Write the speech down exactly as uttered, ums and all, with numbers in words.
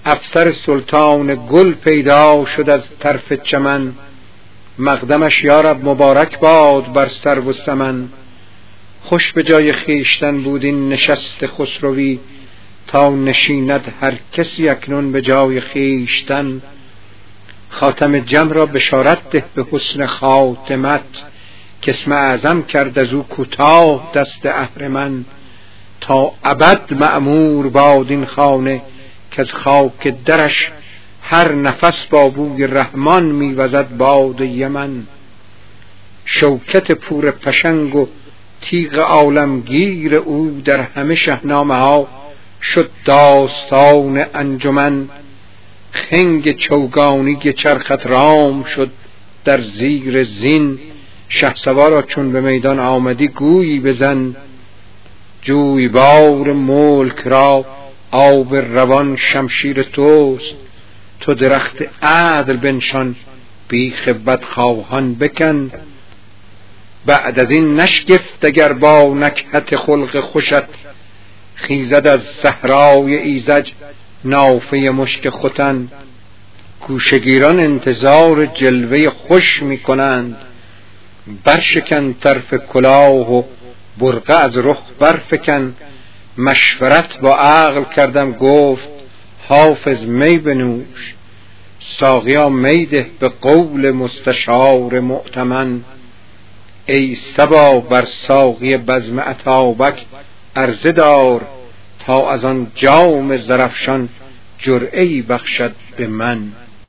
افسر سلطان گل پیدا شد از طرف چمن، مقدمش یارب مبارک باد بر سرو و سمن. خوش به جای خیشتن بود این نشست خسروی، تا نشیند هر کسی اکنون به جای خیشتن. خاتم جم را بشارت ده به حسن خاتمت، که اسم اعظم کرد از او کوتاه دست اهرمن. تا ابد معمور باد این خانه، که از خاک درش هر نفس با بوی رحمان میوزد باد یمن. شوکت پور پشنگ و تیغ عالمگیر او، در همه شهنامه ها شد داستان انجمن. خنگ چوگانی چرخت رام شد در زیر زین، شهسوارا چون به میدان آمدی گویی بزن. جویبار ملک را آب روان شمشیر توست، تو درخت عدل بنشان بیخ بدخواهان بکن. بعد از این نشگفت اگر با نکهت خلق خوشت، خیزد از صحرای ایزج نافه مشک ختن. گوشگیران انتظار جلوه خوش می کنند، برشکن طرف کلاه و برقع از رخ برفکن. مشورت با عقل کردم گفت حافظ می بنوش، ساقیا می ده به قول مستشار مؤتمن. ای صبا بر ساقی بزم اتابک عرضه دار، تا از آن جام زرفشان جرعه‌ای بخشد به من.